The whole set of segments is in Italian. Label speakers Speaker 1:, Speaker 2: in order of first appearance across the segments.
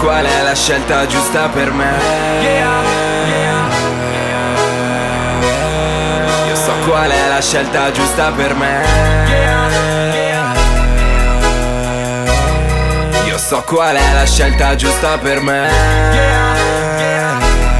Speaker 1: qual è la scelta giusta per me. Io so qual è la scelta giusta per me. Io so qual è la scelta giusta per me.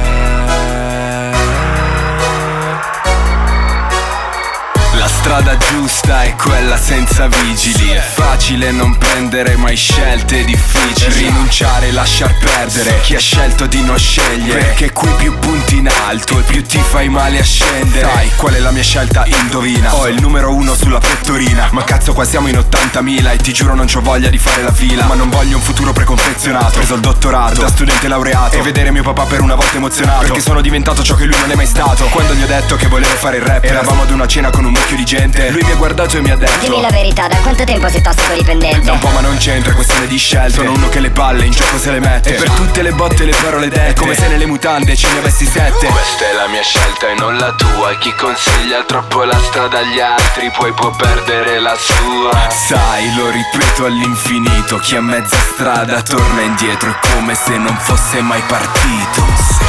Speaker 1: La strada giusta è quella senza vigili. È facile non prendere mai scelte difficili. Rinunciare, lasciar perdere chi ha scelto di non scegliere, perché qui più punti in alto e più ti fai male a scendere. Sai qual è la mia scelta? Indovina. Ho il numero 1 sulla pettorina. Ma cazzo, qua siamo in 80.000 e ti giuro non c'ho voglia di fare la fila. Ma non voglio un futuro preconfezionato. Ho preso il dottorato da studente laureato e vedere mio papà per una volta emozionato, perché sono diventato ciò che lui non è mai stato. Quando gli ho detto che volevo fare il rap, eravamo ad una cena con un mucchio di gente. Lui mi ha guardato e mi ha detto:
Speaker 2: dimmi la verità, da quanto tempo sei tossicodipendente?
Speaker 1: Da un po', ma non c'entra, è questione di scelte. Sono uno che le palle in gioco se le mette, e per tutte le botte le parole dette, è come se nelle mutande ce ne avessi 7. Questa è la mia scelta e non la tua. E chi consiglia troppo la strada agli altri poi può perdere la sua. Sai, lo ripeto all'infinito, chi a mezza strada torna indietro, è come se non fosse mai partito.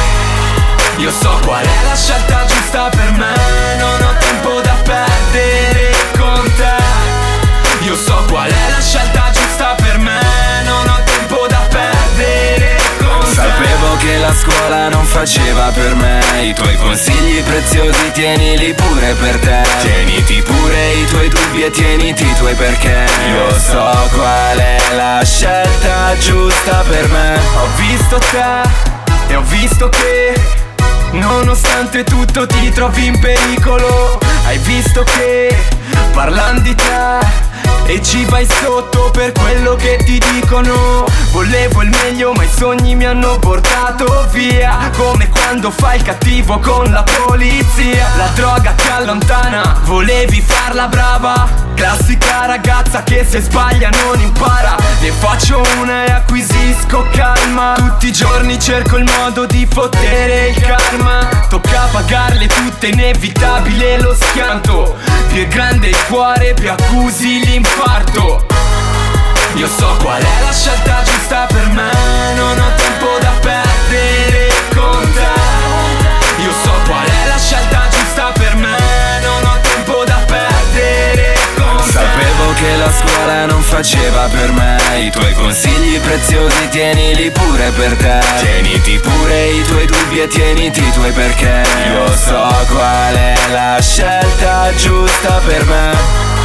Speaker 1: Io so qual è la scelta giusta per me, non ho tempo da perdere con te. Io so qual è la scelta giusta per me, non ho tempo da perdere con te. Sapevo che la scuola non faceva per me, i tuoi consigli preziosi tienili pure per te. Tieniti pure i tuoi dubbi e tieniti i tuoi perché. Io so qual è la scelta giusta per me. Ho visto te e ho visto che nonostante tutto ti trovi in pericolo. Hai visto che parlano di te e ci vai sotto per quello che ti dicono. Volevo il meglio ma i sogni mi hanno portato via, come quando fai il cattivo con la polizia. La droga ti allontana, volevi farla brava, classica ragazza che se sbaglia non impara. Ne faccio una e acquisisco calma, tutti i giorni cerco il modo di fottere il karma. Tocca pagarle tutte, inevitabile lo schianto. Più è grande il cuore più accusi l'infarto. Io so qual è la scelta giusta per me, non ho tempo da perdere con te. Io so qual è la scelta giusta per me, non ho tempo da perdere con te. Sapevo che la scuola non faceva per me, i tuoi consigli preziosi tienili pure per te. Tieniti pure i tuoi dubbi e tieniti i tuoi perché. Io so qual è la scelta giusta per me.